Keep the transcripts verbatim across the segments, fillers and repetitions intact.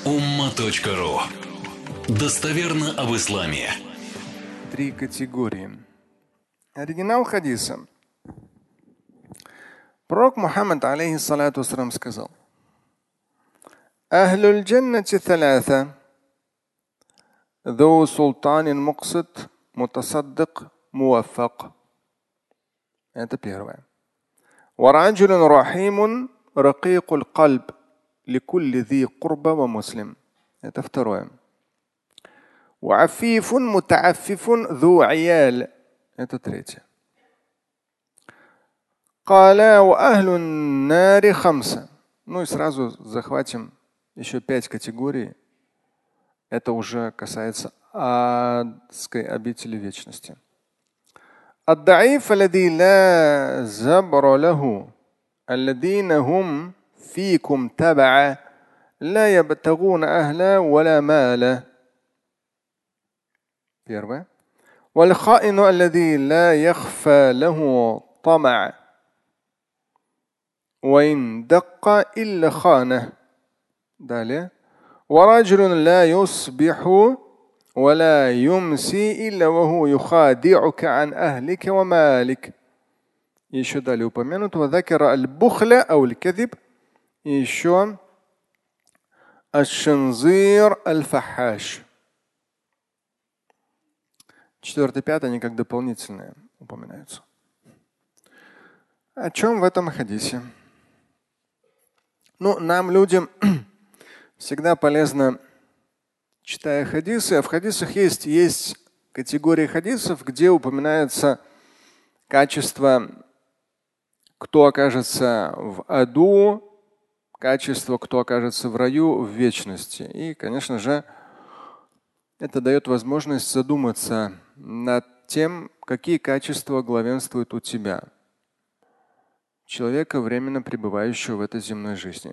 умма точка ру. Достоверно об исламе. Три категории. Оригинал хадиса. Пророк Мухаммад, алейхиссалату вассалам, сказал: Ахлюль джаннати талята. ذو سلطان مقسط متصدق موفق. Это первое. ورجل رحيم رقيق القلب لكل ذي قربى ومسلم. Это второе. وعفيف متعفف ذو عيال. Это третье. قال وأهل النار خمسة. Ну и сразу захватим еще пять категорий. Это уже касается адской обители вечности. الضعيف الذي لا زبر له الذين هم فيكم تبع لا يبتغون أهلا ولا مالا. Первое. والخائن الذي لا يخفى له طمع وإن دق إلا خانه. Далее. ورجل لا يصبح ولا يمسي إلا وهو يخادعك عن أهلك ومالك. Еще далее упомянут. وذكر البخل أو الكذب. Еще الشنزير الفحاش. Четвертый, пятый, они как дополнительные упоминаются. О чем в этом хадисе? Ну, нам, людям, всегда полезно, читая хадисы, а в хадисах есть, есть категория хадисов, где упоминается качество, кто окажется в аду, качество, кто окажется в раю, в вечности. И, конечно же, это дает возможность задуматься над тем, какие качества главенствуют у тебя, человека, временно пребывающего в этой земной жизни.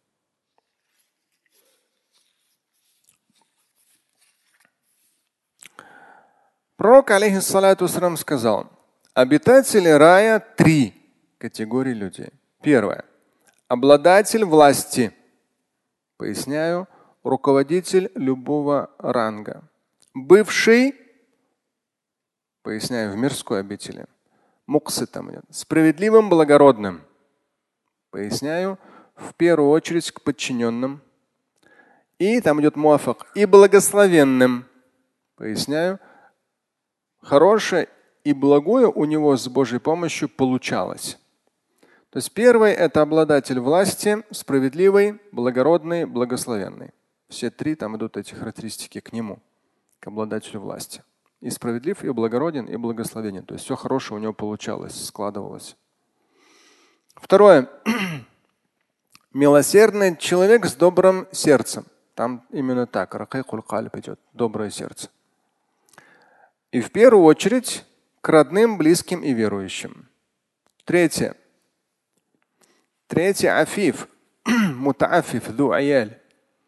Пророк, алейхиссалату вассалам, сказал: обитатели рая три категории людей. Первое. Обладатель власти. Поясняю, руководитель любого ранга. Бывший, поясняю, в мирской обители. Мукситом, справедливым, благородным. Поясняю, в первую очередь к подчиненным. И там идет муафак. И благословенным. Поясняю, хорошее и благое у него с Божьей помощью получалось. То есть первый – это обладатель власти, справедливый, благородный, благословенный. Все три там идут эти характеристики к нему, к обладателю власти. И справедлив, и благороден, и благословенен. То есть все хорошее у него получалось, складывалось. Второе. Милосердный человек с добрым сердцем. Там именно так. Ракайкуль кальб идет. Доброе сердце. И в первую очередь к родным, близким и верующим. Третье. Третье. Афиф. Мутаафиф. Ду аяль.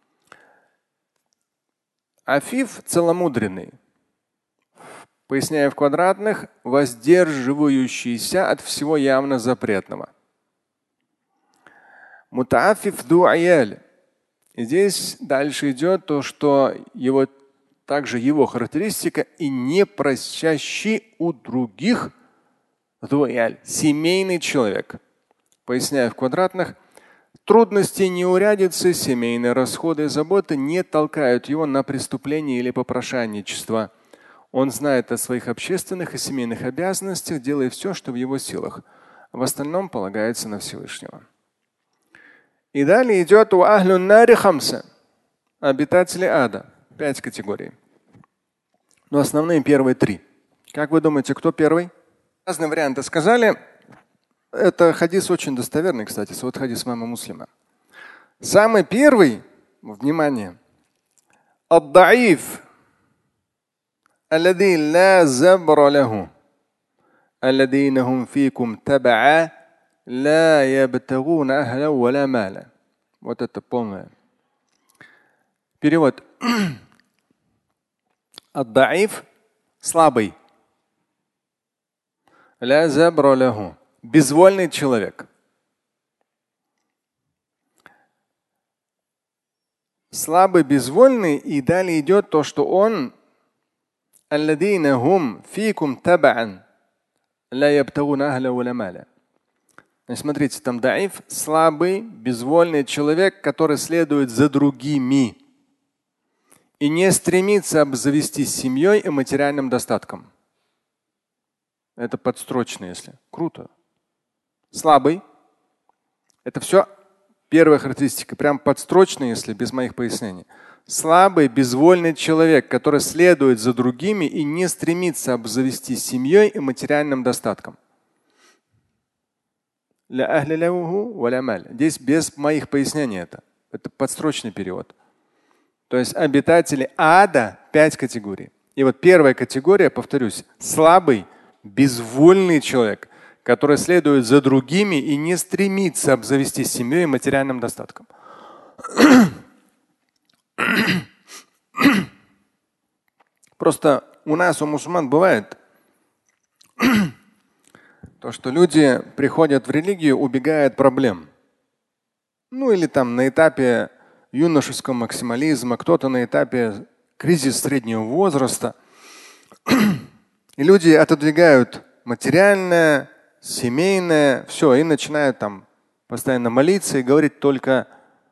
Афиф целомудренный. Поясняю в квадратных, воздерживающийся от всего явно запретного. Мутаафиф ду аяль. И здесь дальше идет то, что его, также его характеристика и не просящий у других ду аяль, семейный человек. Поясняю в квадратных, трудности, неурядицы, семейные расходы и заботы не толкают его на преступление или попрошайничество. Он знает о своих общественных и семейных обязанностях, делая все, что в его силах. В остальном полагается на Всевышнего. И далее идет у ахлю нари хамса. Обитатели ада. Пять категорий. Но основные первые три. Как вы думаете, кто первый? Разные варианты сказали. Это хадис очень достоверный, кстати. Вот хадис имама Муслима. Самый первый, внимание, ад-даиф. الذي لا زبر له الذين هم فيكم تبعا لا يبتغون أهلا ولا مالا. Вот это полное. Перевод. Ад-даиф – слабый. لا زبر له – безвольный человек. слабый, безвольный, и далее идет то, что он الذين هم فيكم تبعا لا يبتغون أهلا ولا مالا. Смотрите, там даиф, слабый, безвольный человек, который следует за другими и не стремится обзавестись семьей и материальным достатком. Это подстрочно, если. Круто. Слабый. Это все первая характеристика. Прям подстрочно, если без моих пояснений. Слабый, безвольный человек, который следует за другими и не стремится обзавестись семьей и материальным достатком. Здесь без моих пояснений это. Это подстрочный перевод. То есть обитатели ада пять категорий. И вот первая категория, повторюсь, слабый, безвольный человек, который следует за другими и не стремится обзавестись семьей и материальным достатком. Просто у нас, у мусульман, бывает то, что люди приходят в религию, убегая от проблем. Ну или там на этапе юношеского максимализма, кто-то на этапе кризиса среднего возраста. И люди отодвигают материальное, семейное, все, и начинают там постоянно молиться и говорить только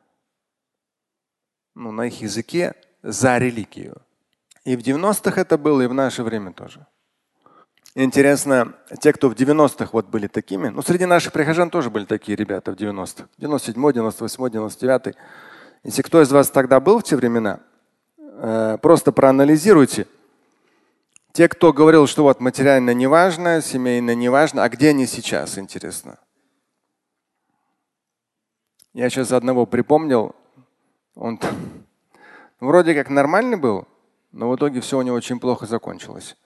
ну, на их языке за религию. И в девяностых это было, и в наше время тоже. Интересно, те, кто в девяностых вот были такими, ну среди наших прихожан тоже были такие ребята в девяностых, девяносто седьмой, девяносто восьмой, девяносто девятый. Если кто из вас тогда был в те времена, э, просто проанализируйте. Те, кто говорил, что вот материально не важно, семейно не важно, а где они сейчас, интересно? Я сейчас одного припомнил, он вроде как нормальный был, но в итоге все у него очень плохо закончилось.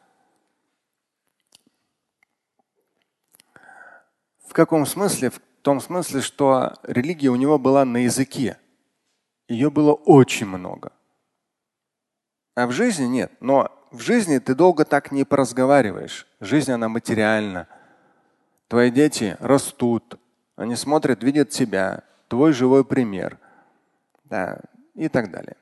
В каком смысле? В том смысле, что религия у него была на языке. Ее было очень много. А в жизни нет. Но в жизни ты долго так не поразговариваешь. Жизнь, она материальна. Твои дети растут. Они смотрят, видят тебя. Твой живой пример. Да, и так далее.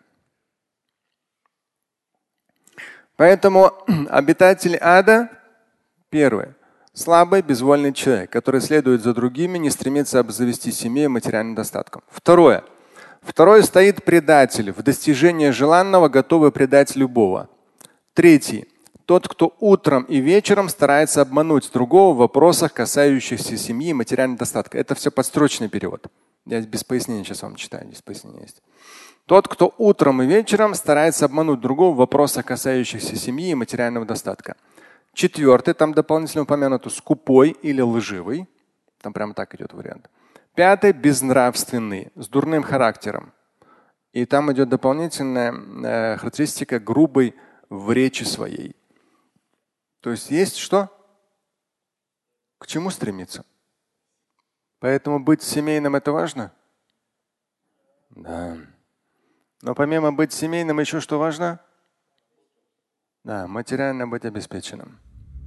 Поэтому обитатели ада, первое, слабый, безвольный человек, который следует за другими, не стремится обзавестись семьей и материальным достатком. Второе. Второе стоит предатель, в достижении желанного готовый предать любого. Третий. Тот, кто утром и вечером старается обмануть другого в вопросах, касающихся семьи и материального достатка. Это все подстрочный перевод. Я без пояснения сейчас вам читаю, без пояснения есть. Тот, кто утром и вечером старается обмануть другого в вопросах, касающихся семьи и материального достатка. Четвертый, там дополнительно упомянуто, скупой или лживый. Там прямо так идет вариант. Пятый, безнравственный, с дурным характером. И там идет дополнительная э, характеристика грубой в речи своей. То есть есть что? К чему стремиться? Поэтому быть семейным это важно? Да. Но помимо быть семейным еще что важно? Да, материально быть обеспеченным.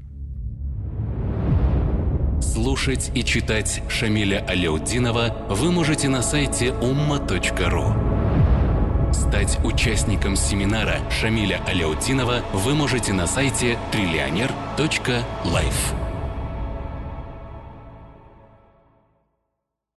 Слушать и читать Шамиля Аляутдинова вы можете на сайте умма точка ру. Стать участником семинара Шамиля Аляутдинова вы можете на сайте триллионер точка лайф.